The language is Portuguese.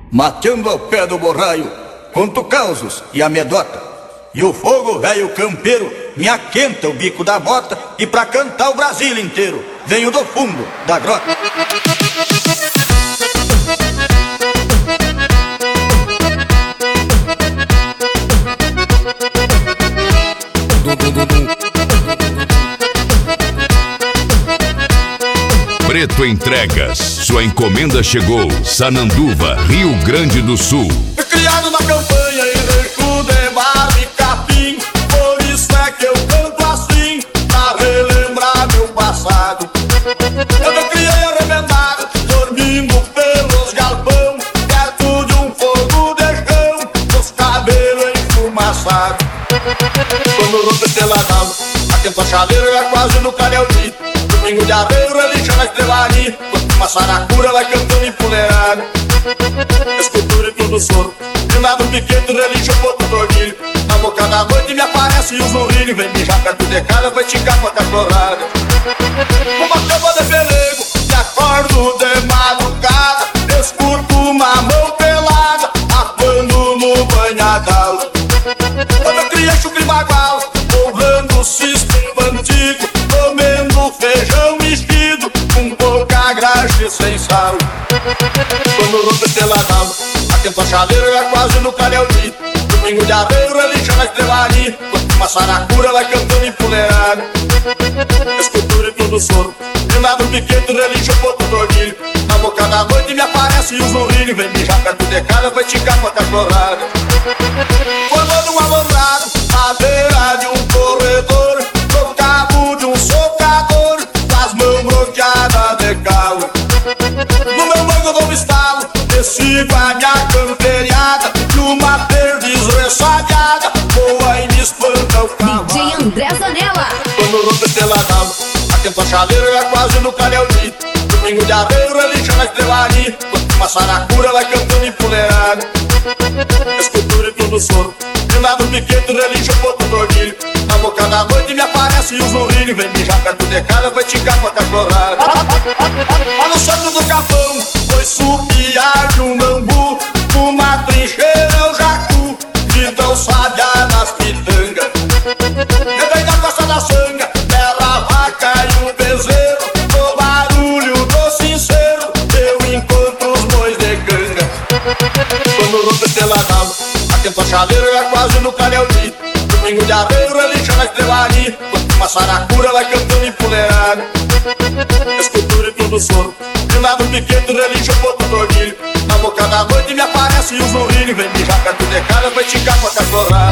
mateando ao pé do borraio, conto causos e amedota. E o fogo velho campeiro me aquenta o bico da bota, e pra cantar o Brasil inteiro venho do fundo da grota. Preto Entregas, sua encomenda chegou. Sananduva, Rio Grande do Sul. Fui criado na campanha em Recu de Bar e Capim, por isso é que eu canto assim, pra relembrar meu passado. Eu me criei arrebentado, dormindo pelos galpão, perto de um fogo de chão, os cabelos enfumaçados. Quando o roubo esteladado, aquenta a chaleira é quase no Careldi. Domingo de arreio, religião na estrelaria, uma saracura vai cantando empoleirado. Escultura e tudo soro, de lado piquete, religião, outro dormilho. Na boca da noite me aparece os urrilhos, vem mijar perto de casa, vai ticar com a cachorrada. Uma cama de pelego, me acordo de madrugada, escuto uma mão pelada, arpando no banhadal. Quando eu criei chucre bagual, honrando o sistema antigo, comendo feijão mexido, com pouca graxa e sem sal. Quando o roubo esteladado, aquenta a chaleira é quase no Careldi. Domingo de arreio, religião na estrelaria, uma saracura vai cantando empoleirado. Escultura e tudo soro, de lado piquete, religião, outro dormilho. Na boca da noite me aparece os urrilhos, vem mijar perto de casa, vai ticar com a cachorrada. Quando um alambrado, à beira de um corredor, no cabo de um socador, com as mãos bloqueadas de calo. No meu banco dou um estalo, sigo a minha camperiada, numa perdiz ressabiada, boa e me espanta o cavalo. DJ André Zanella. Quando o roubo esteladado, aquenta a chaleira é quase no Careldi. Domingo de arreio, religião na estrelaria, uma saracura vai cantando empoleirado. Escultura e tudo soro, de lado piquete, religião, outro dormilho. Na boca da noite me aparece os urrilhos, vem mijar perto de casa, vai ticar com a cachorrada. Lá no centro do capão, foi supiar de um bambu, uma trincheira é o jacu, de tão sábia nas pitangas. Levei na costa da sanga, bela a vaca e o bezerro, no barulho do sincero, eu encontro os bois de canga. Quando o roubo esteladado, aquenta a chaleira é quase no Careldi. Domingo de arreio, religião na estrelaria, uma saracura vai cantando empoleirado. Escultura e tudo soro, de lado piquete, religião, outro dormilho. Na boca da noite me aparece os urrilhos, vem mijar perto de casa, vai ticar com a cachorrada.